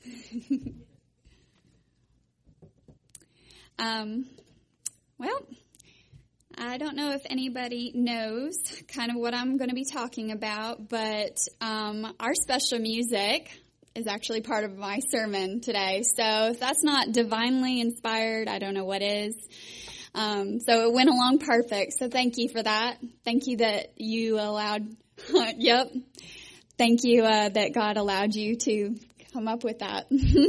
Well, I don't know if anybody knows kind of what I'm going to be talking about, but our special music is actually part of my sermon today. So if that's not divinely inspired, I don't know what is. So it went along perfect. So thank you for that. Thank you that you allowed, yep. Thank you that God allowed you to come up with that.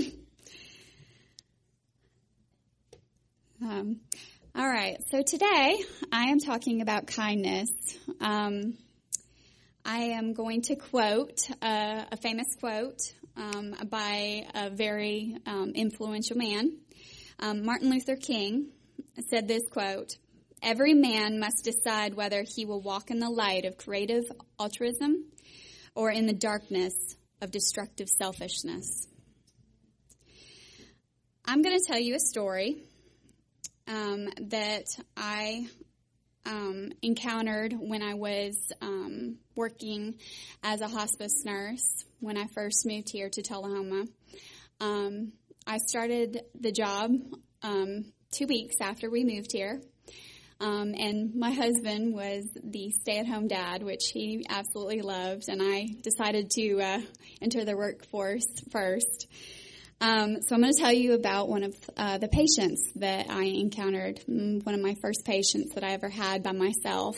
All right, so today I am talking about kindness. I am going to quote a famous quote by a very influential man. Martin Luther King said this quote, "Every man must decide whether he will walk in the light of creative altruism or in the darkness of destructive selfishness." I'm going to tell you a story that I encountered when I was working as a hospice nurse when I first moved here to Tullahoma. I started the job 2 weeks after we moved here, and my husband was the stay-at-home dad, which he absolutely loved, and I decided to enter the workforce first. So I'm going to tell you about one of the patients that I encountered, one of my first patients that I ever had by myself.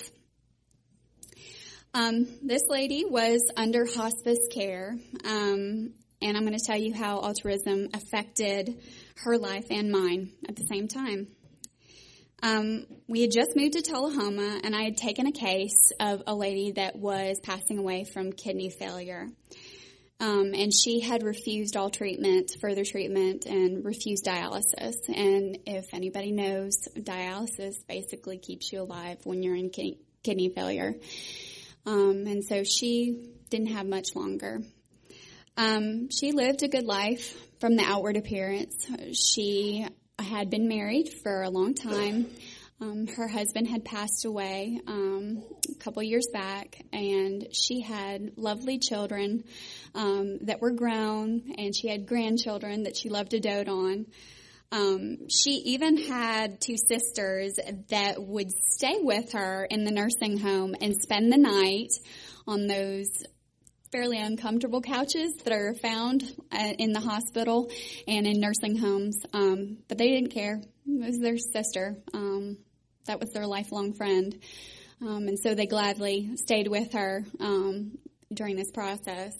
This lady was under hospice care, and I'm going to tell you how altruism affected her life and mine at the same time. We had just moved to Tullahoma, and I had taken a case of a lady that was passing away from kidney failure. And she had refused all treatment, further treatment, and refused dialysis. And if anybody knows, dialysis basically keeps you alive when you're in kidney failure. And so she didn't have much longer. She lived a good life from the outward appearance. She had been married for a long time. Her husband had passed away a couple years back, and she had lovely children that were grown, and she had grandchildren that she loved to dote on. She even had two sisters that would stay with her in the nursing home and spend the night on those fairly uncomfortable couches that are found in the hospital and in nursing homes. But they didn't care. It was their sister. That was their lifelong friend. And so they gladly stayed with her during this process.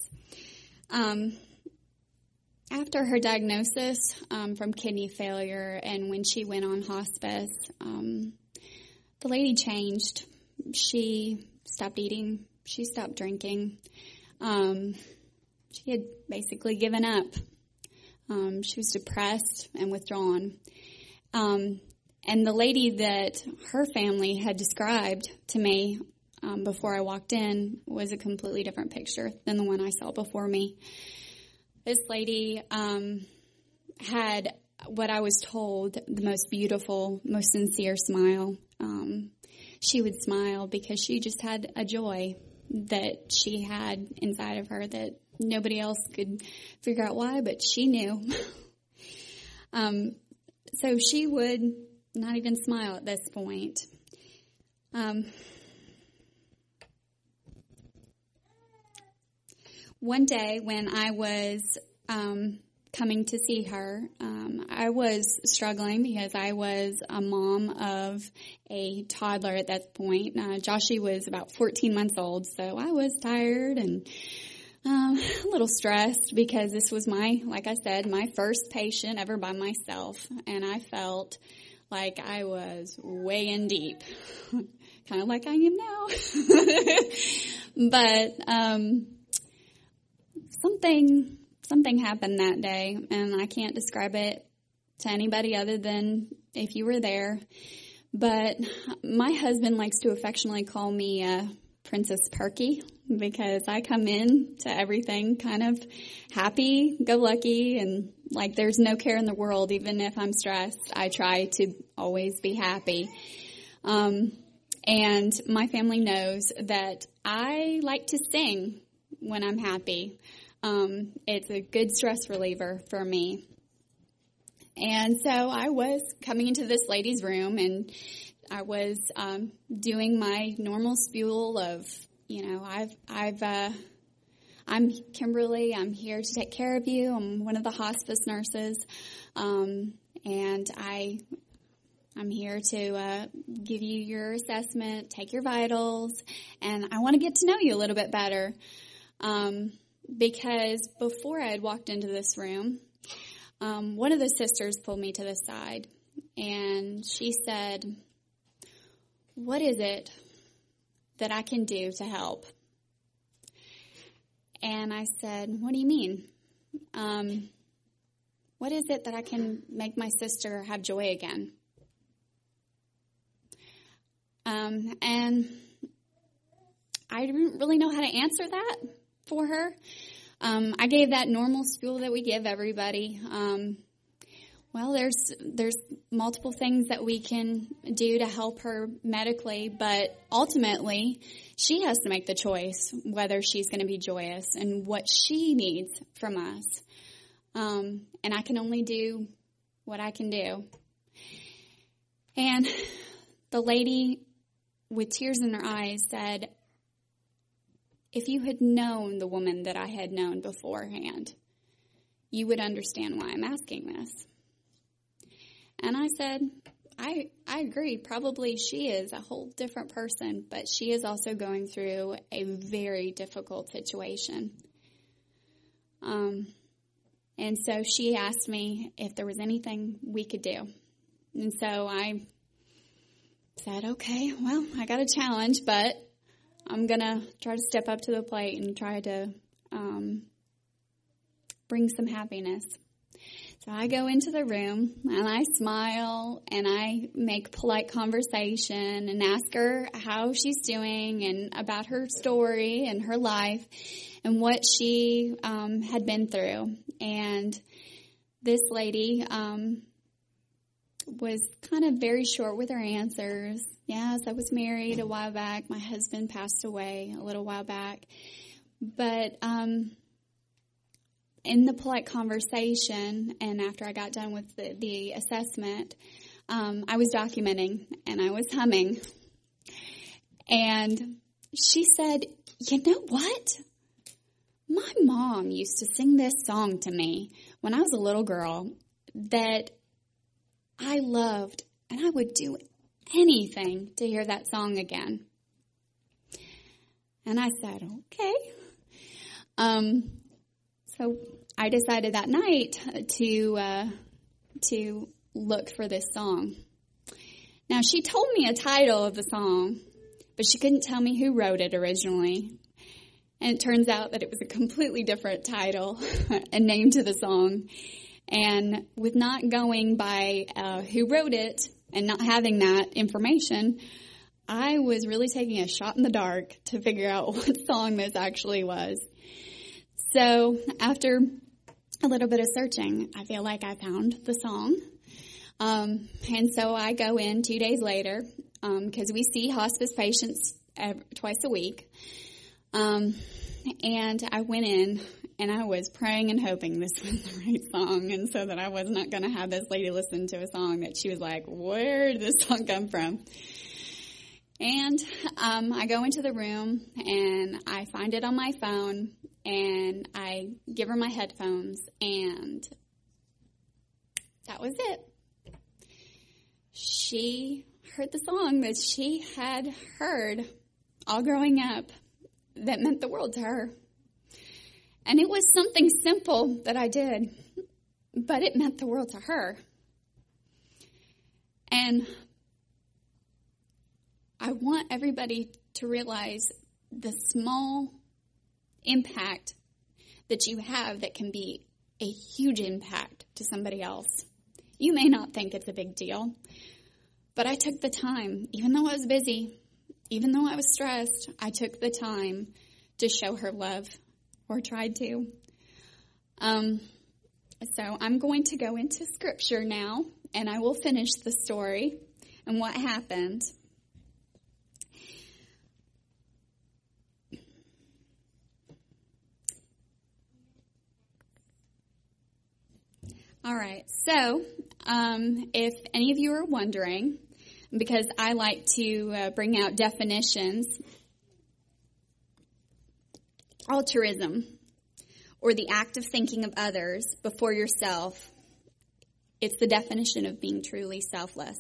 After her diagnosis from kidney failure and when she went on hospice, the lady changed. She stopped eating. She stopped drinking. She had basically given up. She was depressed and withdrawn. And the lady that her family had described to me before I walked in was a completely different picture than the one I saw before me. This lady had what I was told the most beautiful, most sincere smile. She would smile because she just had a joy that she had inside of her that nobody else could figure out why, but she knew. So she would not even smile at this point. One day when I was coming to see her, I was struggling because I was a mom of a toddler at that point. Joshie was about 14 months old, so I was tired and a little stressed because this was like I said, my first patient ever by myself, and I felt like I was way in deep, kind of like I am now. But something happened that day, and I can't describe it to anybody other than if you were there. But my husband likes to affectionately call me Princess Perky because I come in to everything kind of happy-go-lucky and like there's no care in the world. Even if I'm stressed, I try to always be happy. And my family knows that I like to sing when I'm happy. It's a good stress reliever for me. And so I was coming into this lady's room, and I was doing my normal spiel of, I'm Kimberly. I'm here to take care of you. I'm one of the hospice nurses, and I'm here to give you your assessment, take your vitals, and I want to get to know you a little bit better. Because before I had walked into this room, one of the sisters pulled me to the side, and she said, "What is it that I can do to help?" And I said, "What do you mean? What is it that I can make my sister have joy again?" And I didn't really know how to answer that for her. I gave that normal spiel that we give everybody. Well, there's multiple things that we can do to help her medically, but ultimately she has to make the choice whether she's going to be joyous and what she needs from us. And I can only do what I can do. And the lady with tears in her eyes said, "If you had known the woman that I had known beforehand, you would understand why I'm asking this." And I said, I agree. Probably she is a whole different person, but she is also going through a very difficult situation. And so she asked me if there was anything we could do. And so I said, okay, well, I got a challenge, but I'm going to try to step up to the plate and try to bring some happiness. So I go into the room and I smile and I make polite conversation and ask her how she's doing and about her story and her life and what she had been through. And this lady was kind of very short with her answers. Yes, I was married a while back. My husband passed away a little while back. But in the polite conversation, and after I got done with the assessment, I was documenting and I was humming. And she said, "You know what? My mom used to sing this song to me when I was a little girl that I loved, and I would do anything to hear that song again." And I said, okay. So I decided that night to look for this song. Now, she told me a title of the song, but she couldn't tell me who wrote it originally. And it turns out that it was a completely different title, a name to the song. And with not going by who wrote it and not having that information, I was really taking a shot in the dark to figure out what song this actually was. So after a little bit of searching, I feel like I found the song. And so I go in 2 days later because we see hospice patients twice a week. And I went in and I was praying and hoping this was the right song, and so that I was not going to have this lady listen to a song that she was like, "Where did this song come from?" And I go into the room and I find it on my phone and I give her my headphones, and that was it. She heard the song that she had heard all growing up that meant the world to her. And it was something simple that I did, but it meant the world to her. And I want everybody to realize the small impact that you have that can be a huge impact to somebody else. You may not think it's a big deal, but I took the time, even though I was busy, even though I was stressed, I took the time to show her love, or tried to. So I'm going to go into scripture now, and I will finish the story and what happened. All right. So, if any of you are wondering, because I like to bring out definitions, altruism, or the act of thinking of others before yourself, it's the definition of being truly selfless.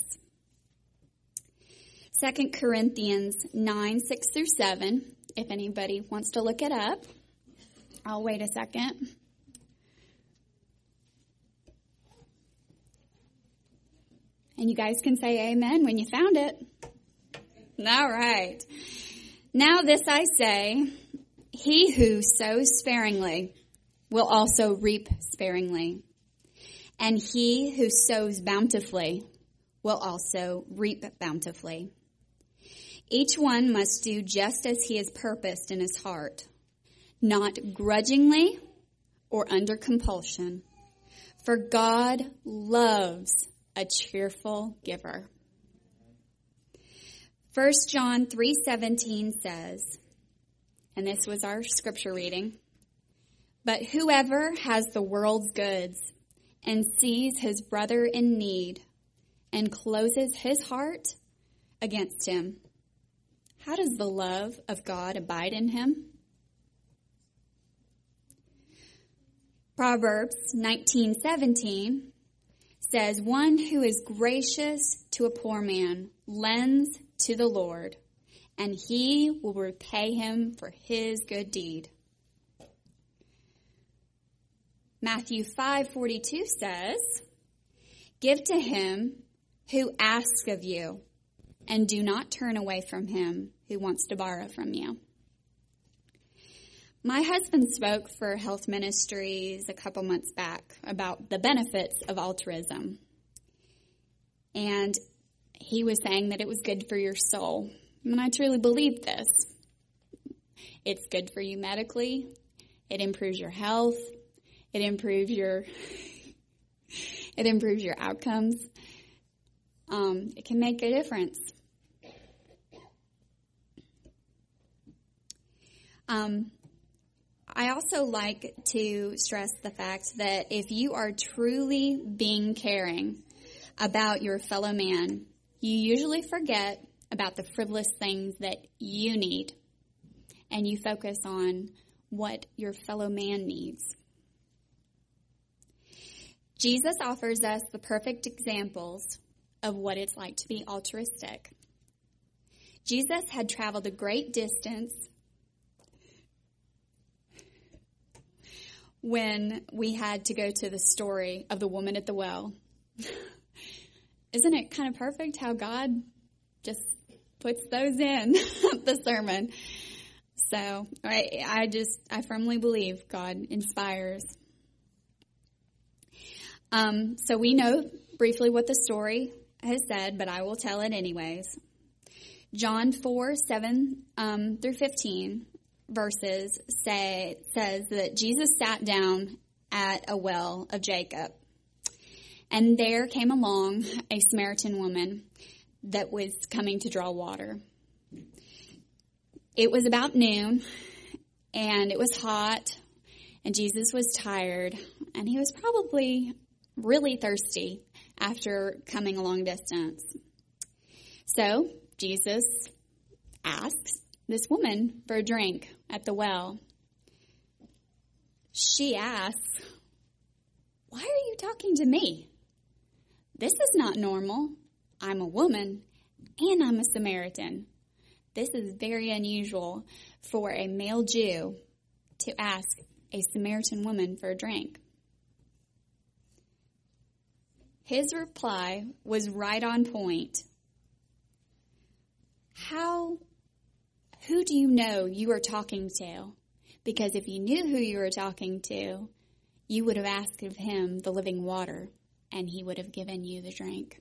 2 Corinthians 9, 6 through 7, if anybody wants to look it up. I'll wait a second. And you guys can say amen when you found it. All right. Now this I say, he who sows sparingly will also reap sparingly. And he who sows bountifully will also reap bountifully. Each one must do just as he has purposed in his heart, not grudgingly or under compulsion. For God loves a cheerful giver. 1 John 3:17 says, and this was our scripture reading, but whoever has the world's goods and sees his brother in need and closes his heart against him, how does the love of God abide in him? Proverbs 19:17 says, one who is gracious to a poor man lends to the Lord, and he will repay him for his good deed. Matthew 5:42 says, give to him who asks of you, and do not turn away from him who wants to borrow from you. My husband spoke for Health Ministries a couple months back about the benefits of altruism. And he was saying that it was good for your soul. And I truly believe this. It's good for you medically. It improves your health. It improves your outcomes. It can make a difference. I also like to stress the fact that if you are truly being caring about your fellow man, you usually forget about the frivolous things that you need, and you focus on what your fellow man needs. Jesus offers us the perfect examples of what it's like to be altruistic. Jesus had traveled a great distance when we had to go to the story of the woman at the well. Isn't it kind of perfect how God just puts those in the sermon? So I firmly believe God inspires. So we know briefly what the story has said, but I will tell it anyways. John 4:7 through 15 verses says that Jesus sat down at a well of Jacob, and there came along a Samaritan woman that was coming to draw water. It was about noon, and it was hot, and Jesus was tired, and he was probably really thirsty after coming a long distance. So Jesus asks this woman for a drink at the well. She asks, why are you talking to me? This is not normal. I'm a woman and I'm a Samaritan. This is very unusual for a male Jew to ask a Samaritan woman for a drink. His reply was right on point. Who do you know you are talking to? Because if you knew who you were talking to, you would have asked of him the living water, and he would have given you the drink.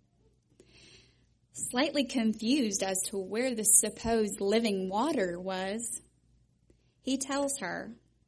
Slightly confused as to where the supposed living water was, he tells her,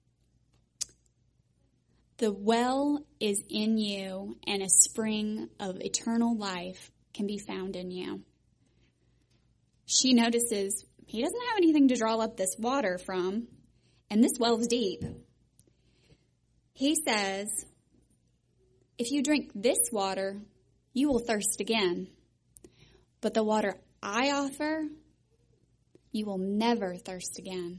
the well is in you, and a spring of eternal life can be found in you. She notices he doesn't have anything to draw up this water from, and this well's deep. He says, If you drink this water, you will thirst again. But the water I offer, you will never thirst again.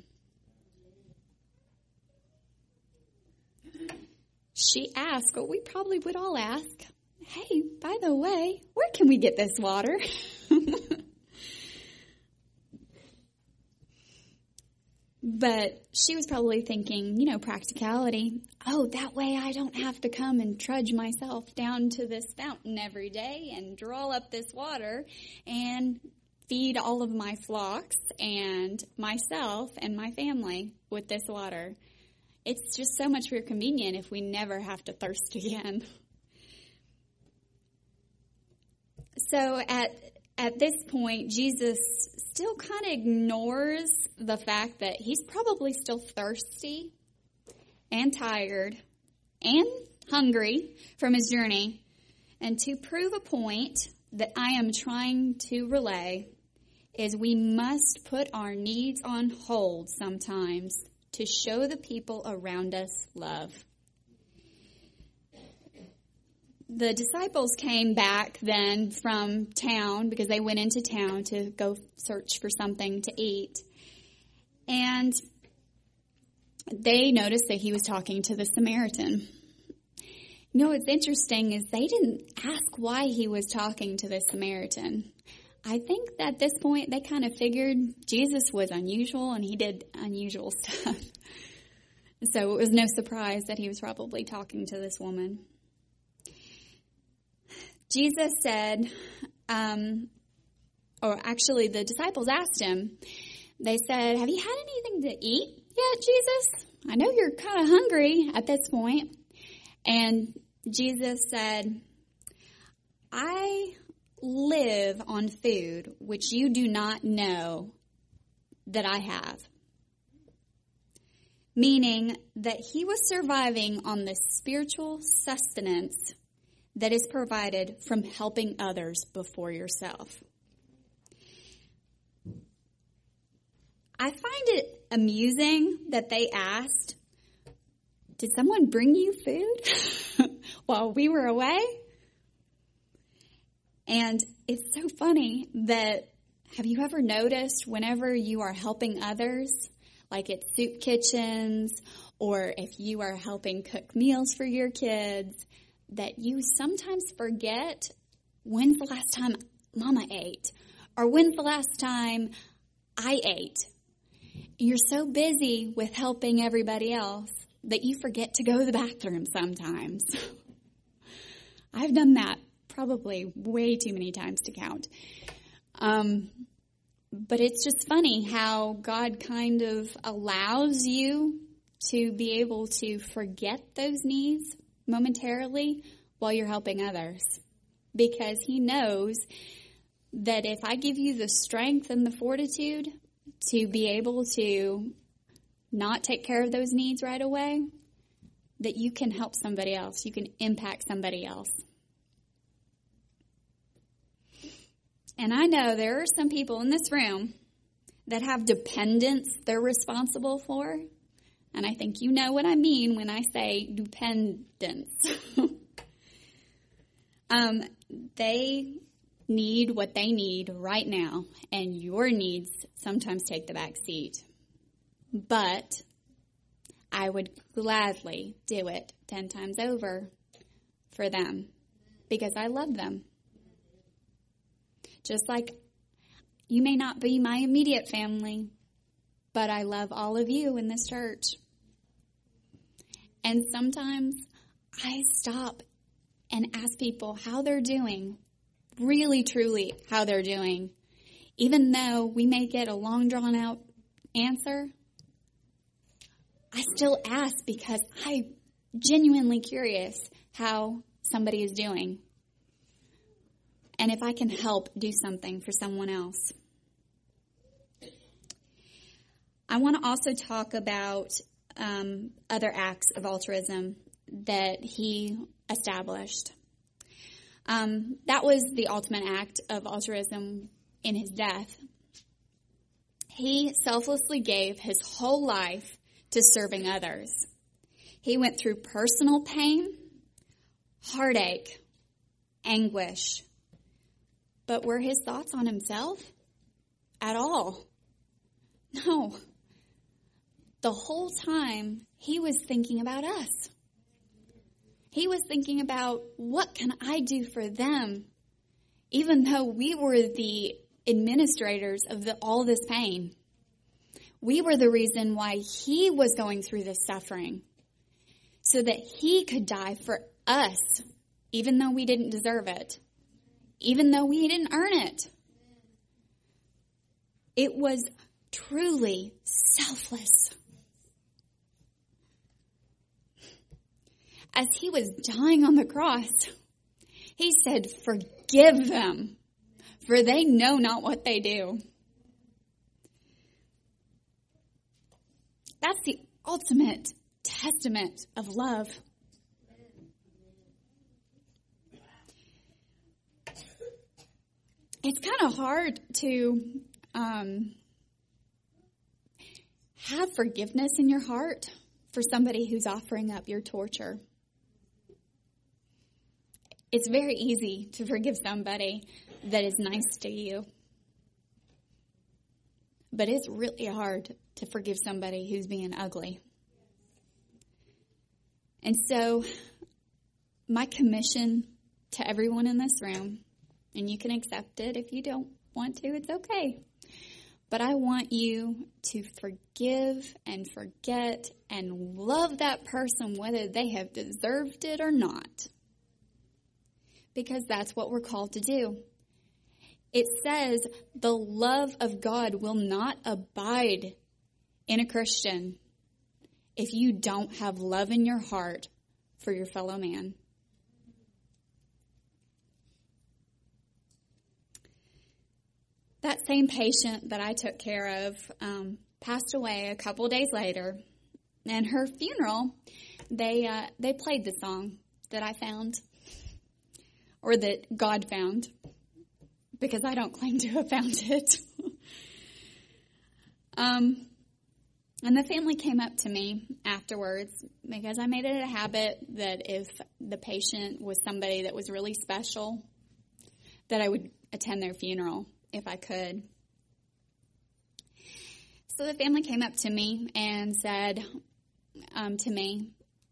She asked what we probably would all ask. Hey, by the way, where can we get this water? But she was probably thinking, practicality. Oh, that way I don't have to come and trudge myself down to this fountain every day and draw up this water and feed all of my flocks and myself and my family with this water. It's just so much more convenient if we never have to thirst again. So at this point, Jesus still kind of ignores the fact that he's probably still thirsty and tired and hungry from his journey. And to prove a point that I am trying to relay is we must put our needs on hold sometimes to show the people around us love. The disciples came back then from town because they went into town to go search for something to eat. And they noticed that he was talking to the Samaritan. What's interesting is they didn't ask why he was talking to the Samaritan. I think that at this point they kind of figured Jesus was unusual and he did unusual stuff. So it was no surprise that he was probably talking to this woman. Jesus said, or actually the disciples asked him, they said, have you had anything to eat yet, Jesus? I know you're kind of hungry at this point. And Jesus said, I live on food which you do not know that I have. Meaning that he was surviving on the spiritual sustenance that is provided from helping others before yourself. I find it amusing that they asked, did someone bring you food while we were away? And it's so funny that, have you ever noticed whenever you are helping others, like at soup kitchens, or if you are helping cook meals for your kids, that you sometimes forget when's the last time Mama ate, or when's the last time I ate. You're so busy with helping everybody else that you forget to go to the bathroom sometimes. I've done that probably way too many times to count. But it's just funny how God kind of allows you to be able to forget those needs momentarily while you're helping others. Because he knows that if I give you the strength and the fortitude to be able to not take care of those needs right away, that you can help somebody else. You can impact somebody else. And I know there are some people in this room that have dependents they're responsible for. And I think you know what I mean when I say dependence. They need what they need right now, and your needs sometimes take the back seat. But I would gladly do it 10 times over for them because I love them. Just like you may not be my immediate family, but I love all of you in this church. And sometimes I stop and ask people how they're doing, really, truly how they're doing. Even though we may get a long, drawn-out answer, I still ask because I'm genuinely curious how somebody is doing. And if I can help do something for someone else. I want to also talk about other acts of altruism that he established. That was the ultimate act of altruism in his death. He selflessly gave his whole life to serving others. He went through personal pain, heartache, anguish. But were his thoughts on himself? At all? No. The whole time, he was thinking about us. He was thinking about, what can I do for them? Even though we were the administrators of all this pain. We were the reason why he was going through this suffering. So that he could die for us, even though we didn't deserve it. Even though we didn't earn it. It was truly selfless. As he was dying on the cross, he said, forgive them, for they know not what they do. That's the ultimate testament of love. It's kind of hard to have forgiveness in your heart for somebody who's offering up your torture. It's very easy to forgive somebody that is nice to you. But it's really hard to forgive somebody who's being ugly. And so, my commission to everyone in this room, and you can accept it if you don't want to, it's okay. But I want you to forgive and forget and love that person whether they have deserved it or not. Because that's what we're called to do. It says the love of God will not abide in a Christian if you don't have love in your heart for your fellow man. That same patient that I took care of passed away a couple days later. And her funeral, they played the song that I found, or that God found, because I don't claim to have found it. And the family came up to me afterwards, because I made it a habit that if the patient was somebody that was really special, that I would attend their funeral if I could. So the family came up to me and said to me,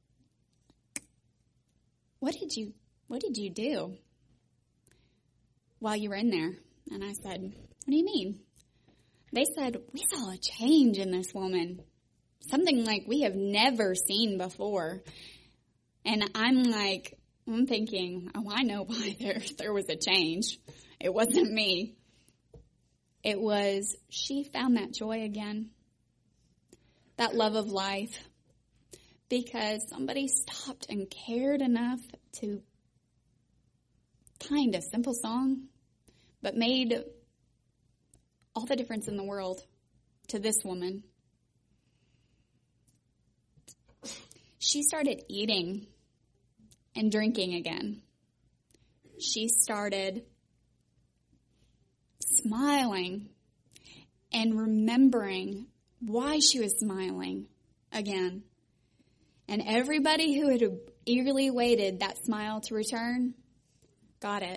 what did you do while you were in there? And I said, what do you mean? They said, we saw a change in this woman. Something like we have never seen before. And I'm thinking, oh, I know why there was a change. It wasn't me. It was, she found that joy again. That love of life. Because somebody stopped and cared enough to find a simple song, but made all the difference in the world to this woman. She started eating and drinking again. She started smiling and remembering why she was smiling again. And everybody who had eagerly waited that smile to return got it.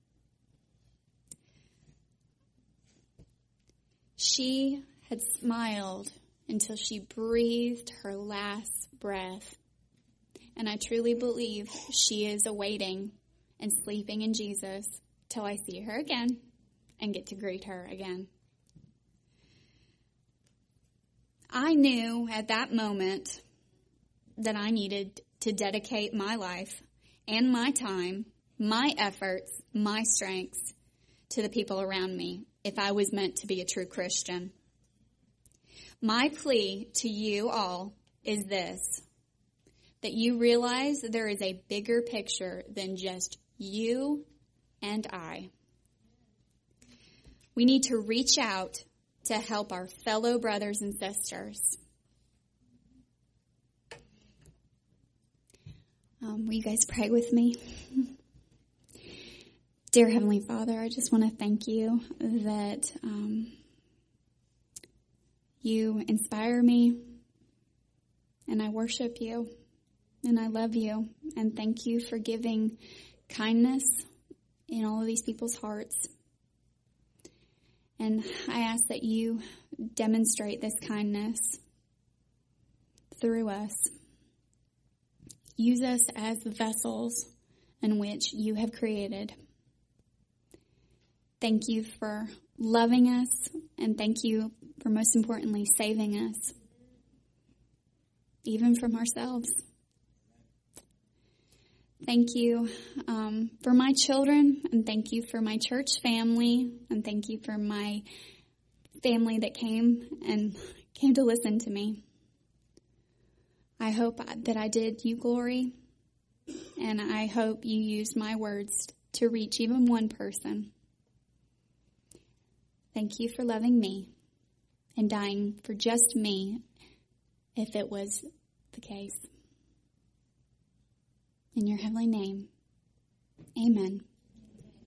She had smiled until she breathed her last breath. And I truly believe she is awaiting and sleeping in Jesus till I see her again and get to greet her again. I knew at that moment that I needed to dedicate my life and my time, my efforts, my strengths to the people around me if I was meant to be a true Christian. My plea to you all is this, that you realize that there is a bigger picture than just you and I. We need to reach out to help our fellow brothers and sisters. Will you guys pray with me? Dear Heavenly Father, I just want to thank you that you inspire me and I worship you. and I love you, and thank you for giving kindness in all of these people's hearts. And I ask that you demonstrate this kindness through us. Use us as the vessels in which you have created. Thank you for loving us, and thank you for, most importantly, saving us, even from ourselves. Thank you for my children, and thank you for my church family, and thank you for my family that came to listen to me. I hope that I did you glory, and I hope you used my words to reach even one person. Thank you for loving me and dying for just me, if it was the case. In your heavenly name, amen.